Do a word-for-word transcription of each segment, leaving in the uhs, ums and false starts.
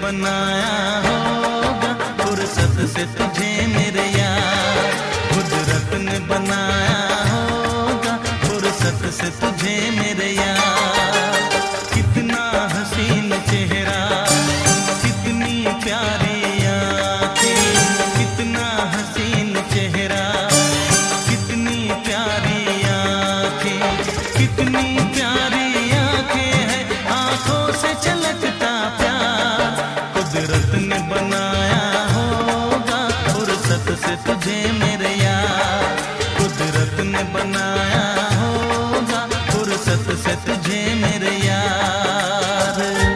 बनाया होगा फुर्सत से तुझे मेरे यार, कुदरत ने बनाया होगा फुर्सत से तुझे मेरे यार। कितना हसीन चेहरा, कितनी प्यारी आँखें, कितना हसीन चेहरा, कितनी प्यारी आँखें, कितनी प्यारी आँखें हैं, आँखों से छलकता प्यार। कुदरत ने बनाया होगा फुर्सत से तुझे मेरे यार, कुदरत ने बनाया होगा फुर्सत से तुझे मेरे यार।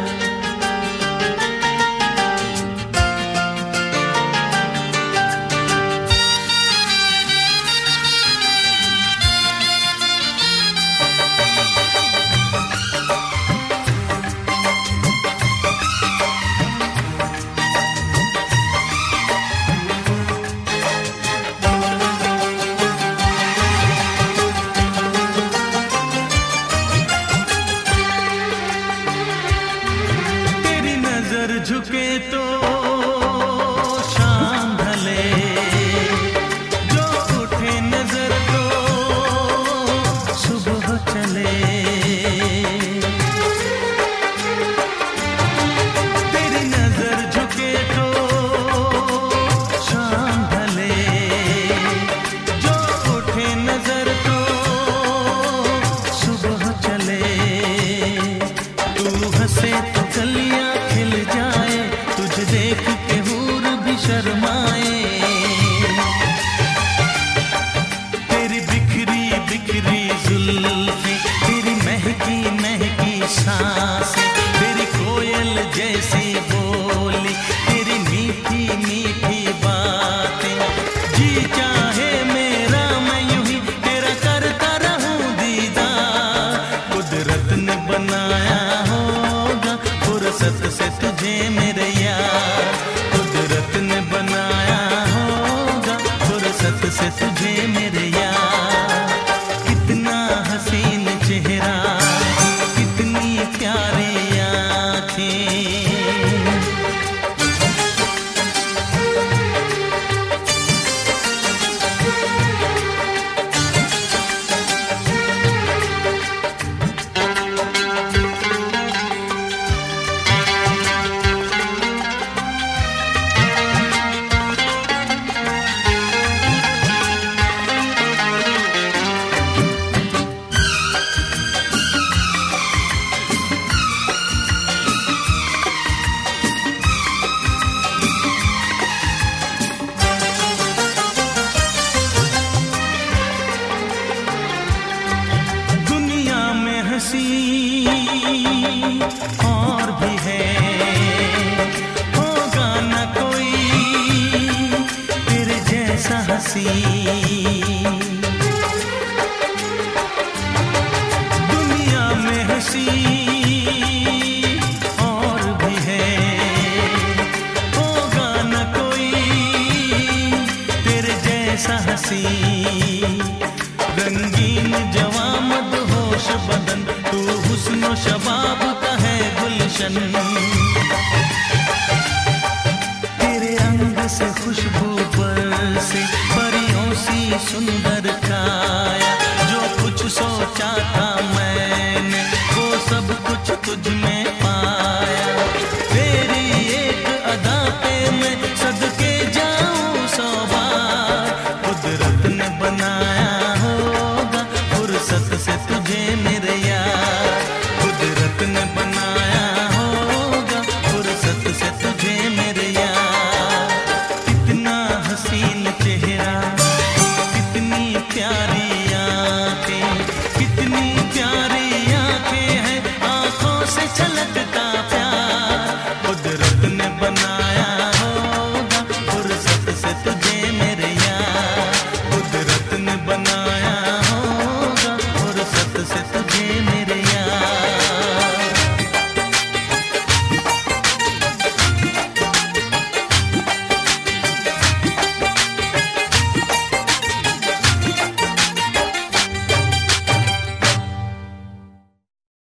झुके तो शाम ढले, जो उठे नजर तो सुबह चले। तेरी नजर झुके तो शाम ढले, जो उठे नजर तो सुबह चले। तू हंसे तो गलियां खिल जाए, तुझे देख के हूर भी शर्माए। तेरी बिखरी बिखरी जुल्फें, तेरी महकी महकी सांसें, तेरी कोयल जैसी बोली, तेरी मीठी मीठी बातें। जी चाहे मेरा मैं यूं ही तेरा करता रहूं दीदार। कुदरत ने बनाया होगा फुर्सत से तुझे मेरे यार, कुदरत ने बनाया होगा फुर्सत से तुझे मेरे यार। कितना हसीन चेहरा, कितनी प्यारी आँखें। और भी है, होगा न कोई तेरे जैसा हंसी। दुनिया में हंसी और भी है, होगा न कोई तेरे जैसा हंसी। रंगीन जवां मदहोश बदन, तू हुस्न शबाब का है गुलशन। तेरे अंग से खुशबू बरसे, परियों सी सुंदर काया। जो कुछ सोचा था मैंने वो सब कुछ तुझ में पाया। तेरी एक अदा पे मैं